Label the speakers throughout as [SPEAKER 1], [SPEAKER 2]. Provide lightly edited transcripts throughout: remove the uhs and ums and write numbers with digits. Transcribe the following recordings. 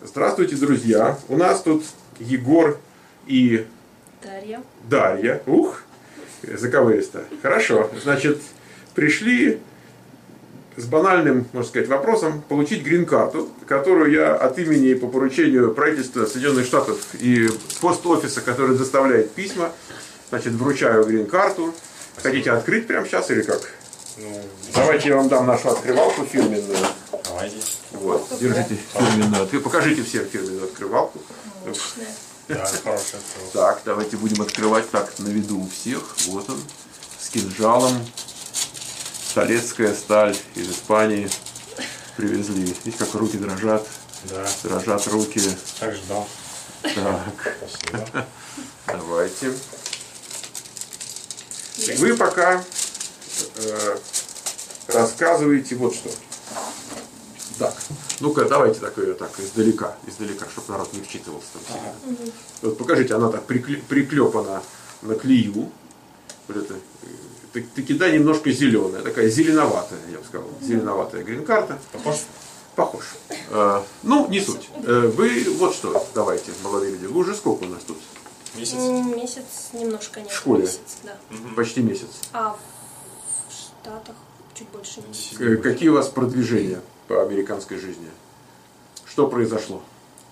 [SPEAKER 1] Здравствуйте, друзья. У нас тут Егор и Дарья. Ух, заковыристо. Хорошо. Значит, пришли с банальным, можно сказать, вопросом получить грин-карту, которую я от имени по поручению правительства Соединенных Штатов и пост-офиса, который доставляет письма, значит, вручаю грин-карту. Хотите открыть прямо сейчас или как? Давайте я вам дам нашу открывалку фирменную.
[SPEAKER 2] Давайте.
[SPEAKER 1] Вот, держите фирменную. Покажите всем фирменную открывалку.
[SPEAKER 2] Да, хорошая.
[SPEAKER 1] Так, давайте будем открывать так на виду у всех. Вот он, с кинжалом. Столецкая сталь из Испании привезли. Видите, как руки дрожат.
[SPEAKER 2] Да.
[SPEAKER 1] Дрожат руки.
[SPEAKER 2] Так ждал.
[SPEAKER 1] Так.
[SPEAKER 2] Спасибо.
[SPEAKER 1] Давайте. Вы пока рассказываете вот что. Так, ну-ка, давайте так ее так издалека, чтобы народ не вчитывался там сильно. Вот покажите, она так приклепана на клею. Вот это, таки да, немножко зеленая, такая зеленоватая, я бы сказал, зеленоватая грин-карта. Похож. Ну, не суть. Вы вот что, давайте, молодые люди, вы уже сколько у нас тут?
[SPEAKER 2] Месяц?
[SPEAKER 3] Месяц немножко нет.
[SPEAKER 1] В школе?
[SPEAKER 3] Месяц, да.
[SPEAKER 1] Почти месяц.
[SPEAKER 3] А в Штатах чуть больше месяца.
[SPEAKER 1] Какие у вас продвижения по американской жизни? Что произошло?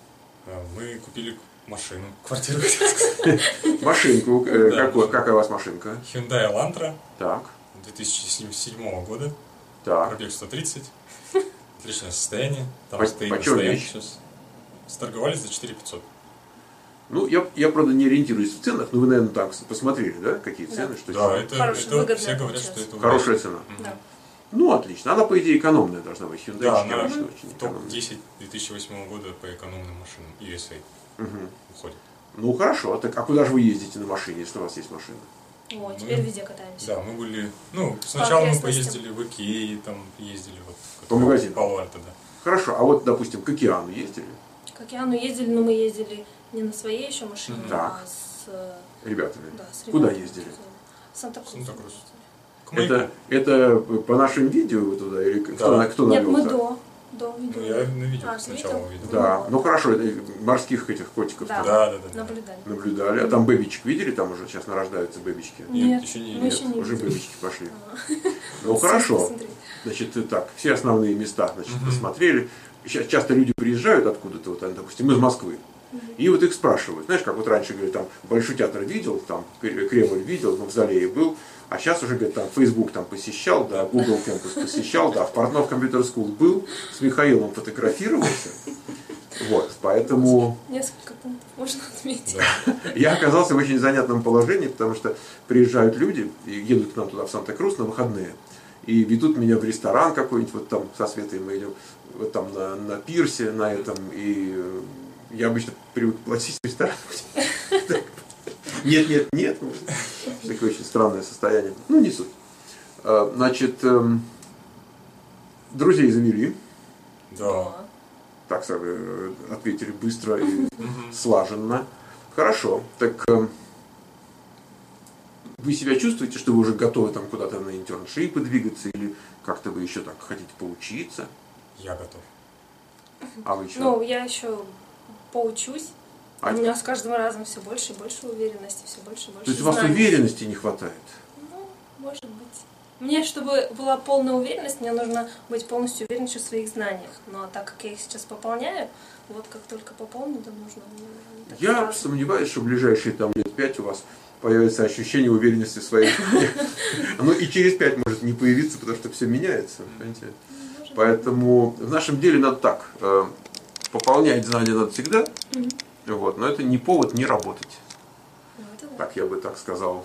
[SPEAKER 2] Мы купили машину, квартиру.
[SPEAKER 1] Машинку. Какая у вас машинка?
[SPEAKER 2] Hyundai Elantra.
[SPEAKER 1] Так.
[SPEAKER 2] 2007 года.
[SPEAKER 1] Так.
[SPEAKER 2] Пробег 130. Отличное состояние. Там стоит
[SPEAKER 1] почем
[SPEAKER 2] стоянка
[SPEAKER 1] вещь?
[SPEAKER 2] сейчас. Сторговались за 4500.
[SPEAKER 1] Ну, я, правда, не ориентируюсь в ценах, но вы, наверное, так посмотрели, да, какие цены, что
[SPEAKER 2] Да,
[SPEAKER 1] сейчас?
[SPEAKER 2] это все говорят, что это
[SPEAKER 1] Хорошая цена.
[SPEAKER 3] Да.
[SPEAKER 1] Ну, отлично. Она, по идее, экономная должна быть. Hyundai
[SPEAKER 2] Да,
[SPEAKER 1] конечно,
[SPEAKER 2] она
[SPEAKER 1] очень экономная.
[SPEAKER 2] топ-10 2008 года по экономным машинам USA уходит.
[SPEAKER 1] Ну, хорошо. Так, а куда же вы ездите на машине, если у вас есть машина?
[SPEAKER 3] О, теперь везде катаемся.
[SPEAKER 2] Да, мы были, сначала мы
[SPEAKER 3] окрестностям.
[SPEAKER 2] поездили в Икее, там ездили вот
[SPEAKER 1] По магазинам?
[SPEAKER 2] Пало-Альто, да.
[SPEAKER 1] Хорошо. А вот, допустим, к океану ездили?
[SPEAKER 3] К океану ездили, но мы ездили не на своей еще машине,
[SPEAKER 1] Так.
[SPEAKER 3] а с...
[SPEAKER 1] Ребятами?
[SPEAKER 3] Да, с
[SPEAKER 1] Куда
[SPEAKER 3] ребятами.
[SPEAKER 1] ездили?
[SPEAKER 3] Санта-Крус.
[SPEAKER 2] Санта-Крус. К маяку.
[SPEAKER 1] Это по нашим видео вы туда? Или кто
[SPEAKER 3] Нет,
[SPEAKER 1] навел?
[SPEAKER 3] мы
[SPEAKER 1] так?
[SPEAKER 3] до видео.
[SPEAKER 2] Я на видео
[SPEAKER 3] А,
[SPEAKER 2] сначала
[SPEAKER 3] видел?
[SPEAKER 2] увидел.
[SPEAKER 1] Да,
[SPEAKER 3] Вот.
[SPEAKER 1] ну хорошо, это морских этих котиков
[SPEAKER 3] Да.
[SPEAKER 1] там
[SPEAKER 2] Да.
[SPEAKER 3] Наблюдали.
[SPEAKER 1] наблюдали. А там бэбичек видели? Там уже сейчас нарождаются бэбички.
[SPEAKER 2] Нет, еще не-
[SPEAKER 3] мы
[SPEAKER 2] нет,
[SPEAKER 3] еще не
[SPEAKER 1] Уже
[SPEAKER 3] видели.
[SPEAKER 1] бэбички пошли. Ну хорошо.
[SPEAKER 3] Посмотри.
[SPEAKER 1] Значит, так, все основные места, значит, посмотрели. Сейчас часто люди приезжают откуда-то, вот, допустим, из Москвы. И вот их спрашивают. Знаешь, как вот раньше, говорят, там, Большой театр видел, там, Кремль видел, в Мавзолее был. А сейчас уже, говорят, там, Facebook там посещал, да, Google Campus посещал, да, в Портнов Computer School был, с Михаилом фотографировался. Вот, поэтому
[SPEAKER 3] Несколько пунктов можно отметить.
[SPEAKER 1] я оказался в очень занятном положении, потому что приезжают люди и едут к нам туда в Санта-Крус на выходные. И ведут меня в ресторан какой-нибудь, вот там со Светой мы идем, вот там на пирсе, на этом, и я обычно привык платить в ресторан. Нет. Такое очень странное состояние. Ну, не суть. Значит, друзей завели.
[SPEAKER 2] Да.
[SPEAKER 1] Так ответили быстро и слаженно. Хорошо. Так вы себя чувствуете, что вы уже готовы там куда-то на интерншипы двигаться, или как-то вы еще так хотите поучиться?
[SPEAKER 2] Я готов.
[SPEAKER 1] А вы что?
[SPEAKER 3] Ну, я еще поучусь.
[SPEAKER 1] А-
[SPEAKER 3] У меня с каждым разом все больше и больше уверенности, все больше и больше
[SPEAKER 1] То есть у вас
[SPEAKER 3] знаний.
[SPEAKER 1] уверенности не хватает?
[SPEAKER 3] Ну, может быть. Мне, чтобы была полная уверенность, мне нужно быть полностью уверенной в своих знаниях. Но так как я их сейчас пополняю, вот как только пополню, то нужно... так
[SPEAKER 1] Я
[SPEAKER 3] сразу.
[SPEAKER 1] сомневаюсь, что в ближайшие там лет 5 у вас появится ощущение уверенности в своих знаниях. Оно и через 5 может не появиться, потому что все меняется. Понимаете? Поэтому в нашем деле надо так. Пополнять знания надо всегда, вот, но это не повод не работать.
[SPEAKER 3] Ну, это да.
[SPEAKER 1] Так я бы так сказал.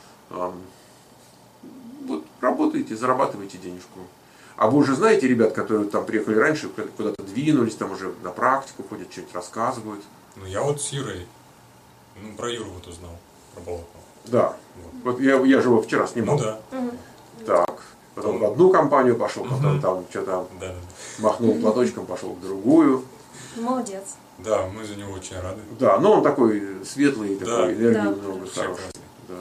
[SPEAKER 1] Вот работаете, зарабатываете денежку. А вы уже знаете ребят, которые там приехали раньше, куда-то двинулись, там уже на практику ходят, что-нибудь рассказывают?
[SPEAKER 2] Ну, я вот с Юрой, про Юру вот узнал, про Болотного.
[SPEAKER 1] Да. Вот я же его вчера снимал.
[SPEAKER 2] Ну да.
[SPEAKER 1] Так. Потом в одну компанию пошел, потом там что-то
[SPEAKER 2] Да.
[SPEAKER 1] махнул платочком, пошел в другую.
[SPEAKER 3] Молодец.
[SPEAKER 2] Да, мы за него очень рады.
[SPEAKER 1] Да, но он такой светлый,
[SPEAKER 2] Да.
[SPEAKER 1] такой энергии
[SPEAKER 3] Да.
[SPEAKER 1] много,
[SPEAKER 2] Вообще
[SPEAKER 1] хороший.
[SPEAKER 2] классно.
[SPEAKER 1] Да.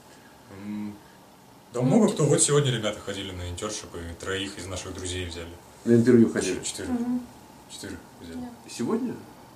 [SPEAKER 2] Да много кто. Вот сегодня ребята ходили на интершип, и 3 из наших друзей взяли.
[SPEAKER 1] На интервью ходили.
[SPEAKER 2] 4 взяли.
[SPEAKER 1] Сегодня?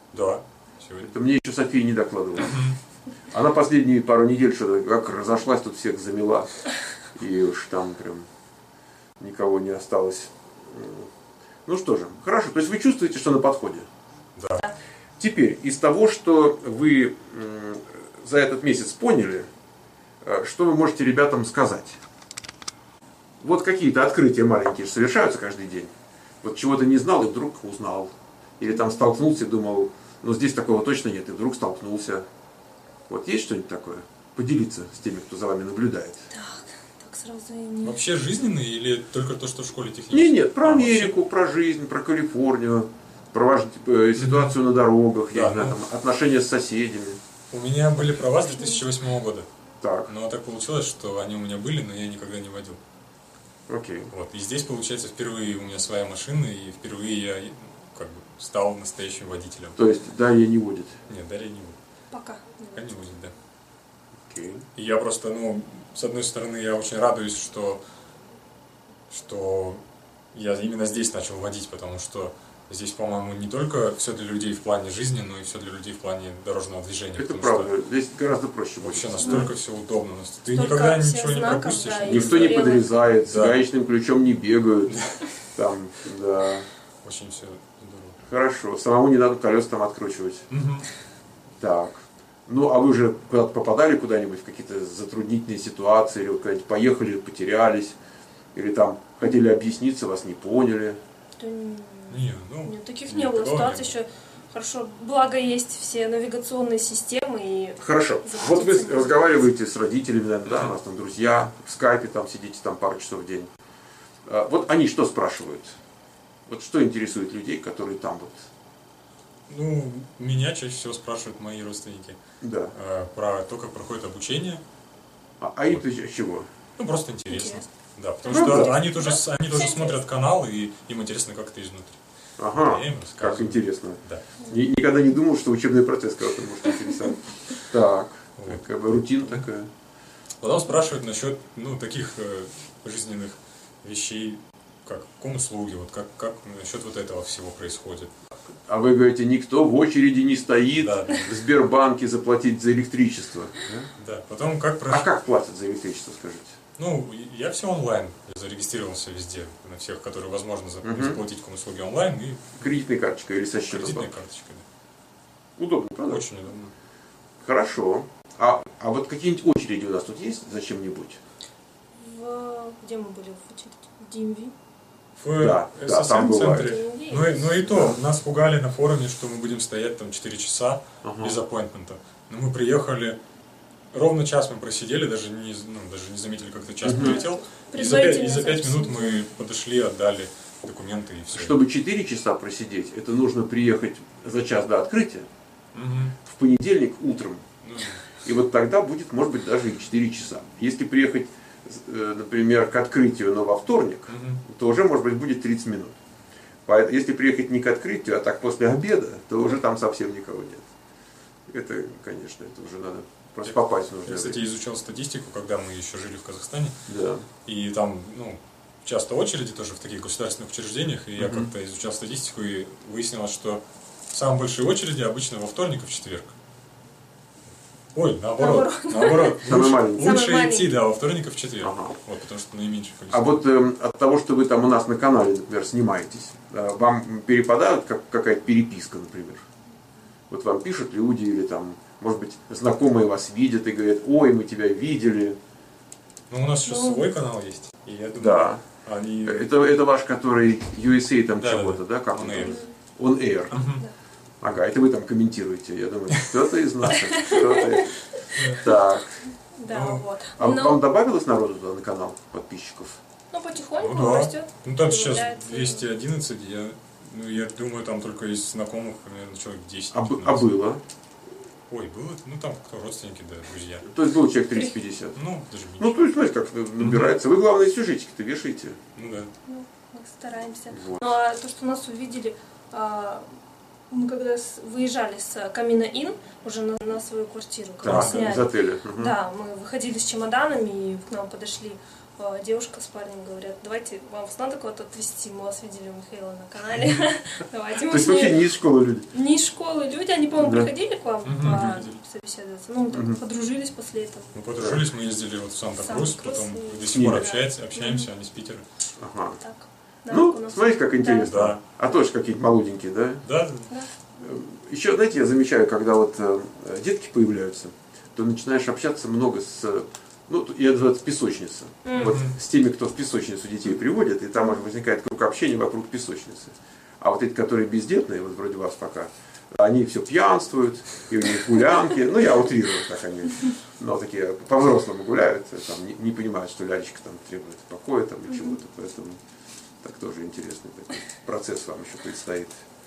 [SPEAKER 2] Да, сегодня.
[SPEAKER 1] Это мне еще София не докладывала. Она последние пару недель что-то как разошлась, тут всех замела. И уж там прям никого не осталось. Ну что же, хорошо. То есть вы чувствуете, что на подходе?
[SPEAKER 2] Да.
[SPEAKER 1] Теперь, из того, что вы за этот месяц поняли, что вы можете ребятам сказать? Вот какие-то открытия маленькие совершаются каждый день. Вот чего-то не знал и вдруг узнал. Или там столкнулся и думал, ну здесь такого точно нет, и вдруг столкнулся. Вот есть что-нибудь такое? Поделиться с теми, кто за вами наблюдает.
[SPEAKER 3] Так сразу и не...
[SPEAKER 2] Вообще жизненный или только то, что в школе технически?
[SPEAKER 1] Нет, про Америку, про жизнь, про Калифорнию, про ситуацию на дорогах, я не знаю, там, отношения с соседями.
[SPEAKER 2] У меня были права с 2008 года.
[SPEAKER 1] Так.
[SPEAKER 2] Но так получилось, что они у меня были, но я никогда не водил.
[SPEAKER 1] Окей.
[SPEAKER 2] Вот. И здесь, получается, впервые у меня своя машина, и впервые я как бы стал настоящим водителем.
[SPEAKER 1] То есть Дарья не водит?
[SPEAKER 2] Нет, Дарья не будет.
[SPEAKER 3] Пока.
[SPEAKER 2] Пока не будет, да.
[SPEAKER 1] Окей.
[SPEAKER 2] И я просто, с одной стороны, я очень радуюсь, что я именно здесь начал водить, потому что здесь, по-моему, не только все для людей в плане жизни, но и все для людей в плане дорожного движения.
[SPEAKER 1] Это правда, здесь гораздо проще.
[SPEAKER 2] Вообще настолько все удобно. Ты
[SPEAKER 3] Столько
[SPEAKER 2] никогда ничего не
[SPEAKER 3] знаков,
[SPEAKER 2] пропустишь.
[SPEAKER 3] да,
[SPEAKER 1] Никто не подрезает, с
[SPEAKER 2] Да.
[SPEAKER 1] гаечным ключом не бегают. Там, да.
[SPEAKER 2] Очень все здорово.
[SPEAKER 1] Хорошо, самому не надо колеса там откручивать. Так. Ну, а вы уже куда-то попадали куда-нибудь в какие-то затруднительные ситуации, или вот куда-нибудь поехали, потерялись, или там хотели объясниться, вас не поняли?
[SPEAKER 3] Да
[SPEAKER 2] Нет,
[SPEAKER 3] нет, таких не было. Ситуация еще хорошо. Благо есть все навигационные системы и...
[SPEAKER 1] Хорошо. Вот вы разговариваете с родителями, наверное, да, у нас там друзья, в скайпе там сидите там пару часов в день. Вот они что спрашивают? Вот что интересует людей, которые там вот?
[SPEAKER 2] Меня чаще всего спрашивают мои родственники.
[SPEAKER 1] Да.
[SPEAKER 2] Про то, как проходит обучение.
[SPEAKER 1] А им чего?
[SPEAKER 2] Просто интересно. Да, потому
[SPEAKER 1] Ну,
[SPEAKER 2] что
[SPEAKER 1] да.
[SPEAKER 2] они тоже смотрят канал, и им интересно, как это изнутри.
[SPEAKER 1] Ага,
[SPEAKER 2] Я им
[SPEAKER 1] как
[SPEAKER 2] рассказываю.
[SPEAKER 1] интересно.
[SPEAKER 2] Да.
[SPEAKER 1] Никогда не думал, что учебный процесс кого-то может интересовать. Так,
[SPEAKER 2] Вот.
[SPEAKER 1] как бы рутина такая.
[SPEAKER 2] Потом спрашивают насчет таких жизненных вещей, как комуслуги, вот как насчет вот этого всего происходит.
[SPEAKER 1] А вы говорите, никто в очереди не стоит
[SPEAKER 2] Да.
[SPEAKER 1] в Сбербанке заплатить за электричество. Да?
[SPEAKER 2] Да, потом как
[SPEAKER 1] А как платят за электричество, скажите?
[SPEAKER 2] Я все онлайн, я зарегистрировался везде, на всех, которые возможно заплатить комуслуги онлайн, и
[SPEAKER 1] Кредитной карточкой или со счета?
[SPEAKER 2] кредитной
[SPEAKER 1] банка?
[SPEAKER 2] карточкой. Да.
[SPEAKER 1] Удобно, правда?
[SPEAKER 2] Очень удобно.
[SPEAKER 1] Хорошо. А вот какие-нибудь очереди у нас тут есть за чем-нибудь?
[SPEAKER 3] Где мы были? В DMV?
[SPEAKER 1] Да, там
[SPEAKER 2] ССМ-центре. Но и то, нас пугали на форуме, что мы будем стоять там 4 часа без аппоинтмента. Но мы приехали, ровно час мы просидели, даже не заметили, как этот час пролетел. И за 5 минут мы подошли, отдали документы и все.
[SPEAKER 1] Чтобы 4 часа просидеть, это нужно приехать за час до открытия в понедельник утром. И вот тогда будет, может быть, даже и 4 часа. Если приехать, например, к открытию, но во вторник, то уже, может быть, будет 30 минут. Если приехать не к открытию, а так после обеда, то уже там совсем никого нет. Это, конечно, это уже надо просто попасть нужно.
[SPEAKER 2] Я, кстати, изучал статистику, когда мы еще жили в Казахстане.
[SPEAKER 1] Да.
[SPEAKER 2] И там, часто очереди тоже в таких государственных учреждениях. И я как-то изучал статистику и выяснилось, что самые большие очереди обычно во вторник и в четверг. Ой, наоборот. Лучше идти, во вторник и в четверг. Вот, потому что наименьшее количество.
[SPEAKER 1] А вот от того, что вы там у нас на канале, например, снимаетесь, вам перепадают какая-то переписка, например? Вот вам пишут люди или там, может быть, знакомые вас видят и говорят, ой, мы тебя видели.
[SPEAKER 2] У нас еще свой канал есть. И я думаю,
[SPEAKER 1] Да.
[SPEAKER 2] они...
[SPEAKER 1] Это ваш, который USA там
[SPEAKER 2] Да,
[SPEAKER 1] чего-то, да? Как
[SPEAKER 2] On Air.
[SPEAKER 1] On Air. Ага, это вы там комментируете. Я думаю, кто-то из наших, кто-то. Так.
[SPEAKER 3] Да, вот.
[SPEAKER 1] А вам добавилось народу туда на канал подписчиков?
[SPEAKER 3] Потихоньку растет.
[SPEAKER 2] Там сейчас 211, я думаю, там только из знакомых, наверное, человек 10.
[SPEAKER 1] А было?
[SPEAKER 2] Ой, было? Там кто, родственники, да, друзья.
[SPEAKER 1] То есть было человек 30-50?
[SPEAKER 2] Даже меньше.
[SPEAKER 1] То есть, знаете, как набирается. Вы, главное, сюжетики-то вешаете.
[SPEAKER 2] Да.
[SPEAKER 3] Мы стараемся.
[SPEAKER 1] Вот.
[SPEAKER 3] Ну, а то, что нас увидели, мы когда выезжали с Камина-Ин уже на свою квартиру, когда сняли.
[SPEAKER 1] Из отеля.
[SPEAKER 3] Да, мы выходили с чемоданами, и к нам подошли девушка с парнем говорят, давайте, вам надо куда-то отвезти, мы вас видели у Михаила на канале. Давайте.
[SPEAKER 1] То есть вообще не из школы люди?
[SPEAKER 3] Не из школы люди, они, по-моему, приходили к вам собеседоваться, ну, подружились после этого.
[SPEAKER 2] Мы подружились, мы ездили вот в Санта-Крус, потом до сих пор общаемся, они с Питера.
[SPEAKER 1] Ага. Ну, смотрите, как интересно.
[SPEAKER 2] Да.
[SPEAKER 1] А тоже какие-то молоденькие, да?
[SPEAKER 2] Да.
[SPEAKER 1] Еще, знаете, я замечаю, когда вот детки появляются, то начинаешь общаться много с, ну, я называю это песочница. Вот с теми, кто в песочницу детей приводит, и там уже возникает круг общения вокруг песочницы. А вот эти, которые бездетные, вот вроде вас пока, они все пьянствуют, и у них гулянки, ну я утрирую, так они, но такие по-взрослому гуляют, там, не понимают, что лялечка там требует покоя там, и чего-то, поэтому так тоже интересный такой процесс вам еще предстоит.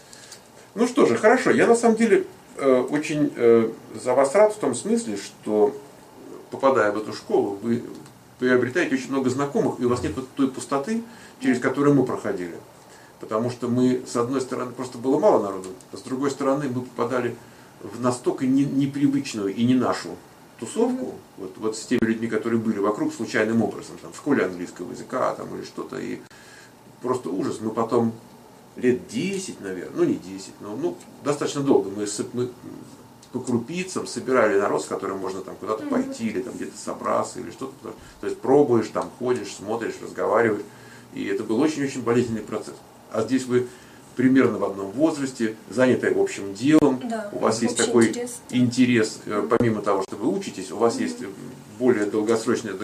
[SPEAKER 1] Ну что же, хорошо, я на самом деле очень за вас рад в том смысле, что попадая в эту школу, вы приобретаете очень много знакомых, и у вас нет вот той пустоты, через которую мы проходили. Потому что мы, с одной стороны, просто было мало народу, а с другой стороны, мы попадали в настолько непривычную и не нашу тусовку, вот с теми людьми, которые были вокруг случайным образом, там, в школе английского языка там, или что-то, и просто ужас. Мы потом лет 10, наверное, ну не 10, но ну, достаточно долго мы по крупицам собирали народ, с которым можно там куда-то пойти, или там где-то собраться, или что-то. То есть пробуешь, там ходишь, смотришь, разговариваешь. И это был очень-очень болезненный процесс. А здесь вы примерно в одном возрасте, заняты общим делом,
[SPEAKER 3] да,
[SPEAKER 1] у вас есть такой интерес, помимо того, что вы учитесь, у вас есть более долгосрочная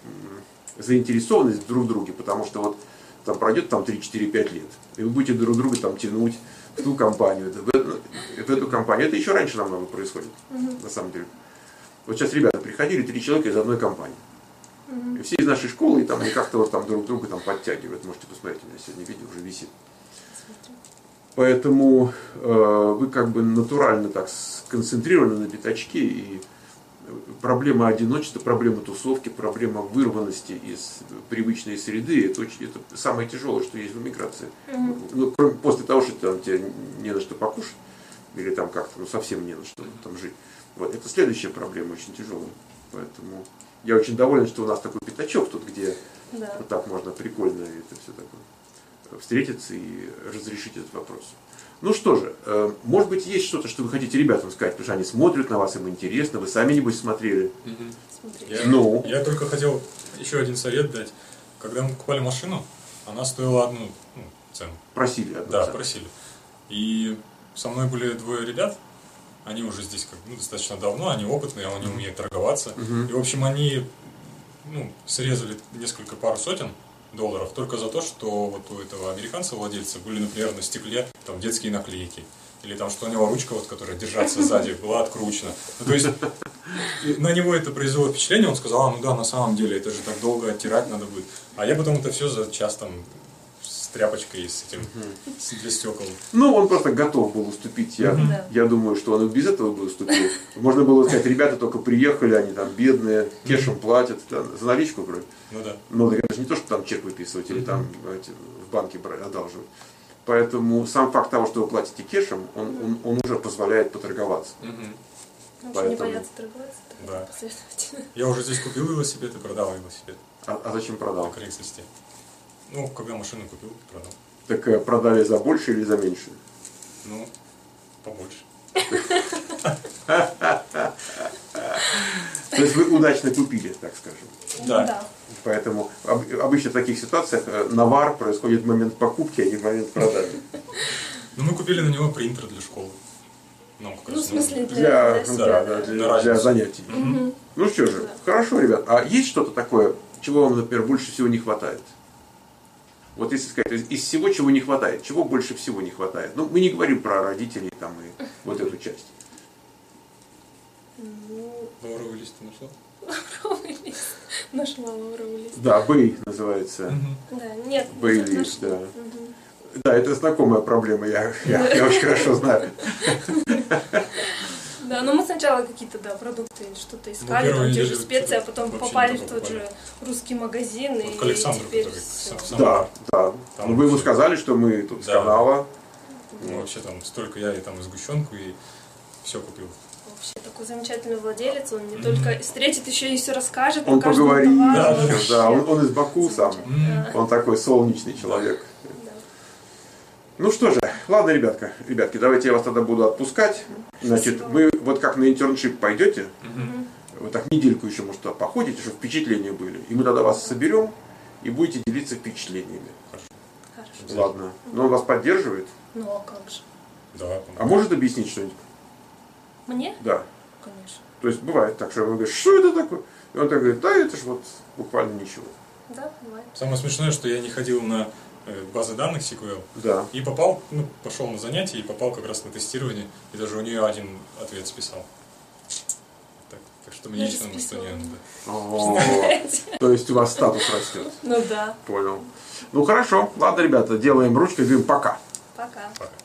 [SPEAKER 1] заинтересованность друг в друге, потому что вот там пройдет там 3-4-5 лет, и вы будете друг друга там тянуть в ту компанию, в эту компанию. Это еще раньше намного происходит, на самом деле. Вот сейчас ребята приходили, 3 человека из одной компании. И все из нашей школы, и там они как-то вот там друг друга там подтягивают. Можете посмотреть, у меня сегодня видео уже висит. Поэтому вы как бы натурально так сконцентрированы на пятачке, и проблема одиночества, проблема тусовки, проблема вырванности из привычной среды, это самое тяжелое, что есть в эмиграции. Ну, после того, что там тебе не на что покушать, или там как-то, ну совсем не на что там жить. Вот, это следующая проблема, очень тяжелая. Поэтому я очень доволен, что у нас такой пятачок тут, где вот так можно прикольно это все такое встретиться и разрешить этот вопрос. Ну что же, может быть, есть что-то, что вы хотите ребятам сказать, потому что они смотрят на вас, им интересно, вы сами, небось, смотрели.
[SPEAKER 2] Я только хотел еще один совет дать. Когда мы покупали машину, она стоила одну цену.
[SPEAKER 1] Просили одну
[SPEAKER 2] цену.
[SPEAKER 1] Да,
[SPEAKER 2] просили. И со мной были 2 ребят, они уже здесь достаточно давно, они опытные, они умеют торговаться. И, в общем, они срезали пару сотен долларов только за то, что вот у этого американца, владельца, были, например, на стекле там детские наклейки. Или там, что у него ручка, вот, которая держаться сзади, была откручена. Ну, то есть, на него это произвело впечатление, он сказал, ну да, на самом деле, это же так долго оттирать надо будет. А я потом это все за час там с тряпочкой, с этим, для стекол.
[SPEAKER 1] Ну, он просто готов был уступить. Я думаю, что он и без этого бы уступил. Можно было сказать, ребята только приехали, они там бедные, кешем платят, за наличку вроде.
[SPEAKER 2] Ну да.
[SPEAKER 1] Но это же не то, что там чек выписывать или там в банке одалживать. Поэтому сам факт того, что вы платите кешем, он уже позволяет поторговаться.
[SPEAKER 3] Поэтому... не бояться торговаться.
[SPEAKER 2] Да. Я уже здесь купил велосипед и продал велосипед.
[SPEAKER 1] А зачем продал?
[SPEAKER 2] На Craigslist. Ну, когда машину купил, продал.
[SPEAKER 1] Так продали за больше или за меньше?
[SPEAKER 2] Ну, побольше.
[SPEAKER 1] То есть вы удачно купили, так скажем.
[SPEAKER 2] Да.
[SPEAKER 1] Поэтому обычно в таких ситуациях навар происходит в момент покупки, а не в момент продажи.
[SPEAKER 2] Ну, мы купили на него принтер для школы.
[SPEAKER 3] В смысле
[SPEAKER 1] для занятий. Ну что же, хорошо, ребят. А есть что-то такое, чего вам, например, больше всего не хватает? Вот если сказать, из всего, чего не хватает, чего больше всего не хватает? Ну, мы не говорим про родителей там и вот эту часть.
[SPEAKER 2] Лавровый лист ты нашла?
[SPEAKER 3] Лавровый лист. Нашла лавровый лист.
[SPEAKER 1] Да, бэй называется.
[SPEAKER 3] Да, нет.
[SPEAKER 1] Бэй-лист, да. Да, это знакомая проблема, я очень хорошо знаю.
[SPEAKER 3] Да, но мы сначала какие-то продукты или что-то искали, там те же специи, а потом попали в тот же русский магазин.
[SPEAKER 2] Вот к Александру,
[SPEAKER 3] теперь
[SPEAKER 1] да. Ну, вы ему сказали, что мы тут с канала.
[SPEAKER 2] Ну, вообще там столько я и там и сгущенку, и все купил.
[SPEAKER 3] вообще такой замечательный владелец. Он не только встретит, еще и все расскажет.
[SPEAKER 1] Он поговорит,
[SPEAKER 3] да,
[SPEAKER 1] он из Баку сам. Он такой солнечный человек. Ну что же, ладно, ребятки, давайте я вас тогда буду отпускать. Значит, вы вот как на интерншип пойдете, вы так недельку еще, может, походите, чтобы впечатления были. И мы тогда вас соберем и будете делиться впечатлениями.
[SPEAKER 3] Хорошо.
[SPEAKER 1] Ладно. Но он вас поддерживает?
[SPEAKER 3] Ну а как же?
[SPEAKER 2] Да.
[SPEAKER 1] А может объяснить что-нибудь?
[SPEAKER 3] Мне?
[SPEAKER 1] Да.
[SPEAKER 3] Конечно.
[SPEAKER 1] То есть бывает так, что он говорит, что это такое? И он так говорит, да, это ж вот буквально ничего.
[SPEAKER 3] Да, бывает.
[SPEAKER 2] Самое смешное, что я не ходил на базы данных SQL.
[SPEAKER 1] Да.
[SPEAKER 2] И пошел на занятия и попал как раз на тестирование. И даже у нее один ответ списал. Так что мне лично что не надо.
[SPEAKER 1] То есть у вас статус растет.
[SPEAKER 3] Ну да.
[SPEAKER 1] Понял. Ну хорошо. Ладно, ребята, делаем ручкой, говорим пока.
[SPEAKER 3] Пока.
[SPEAKER 2] Пока.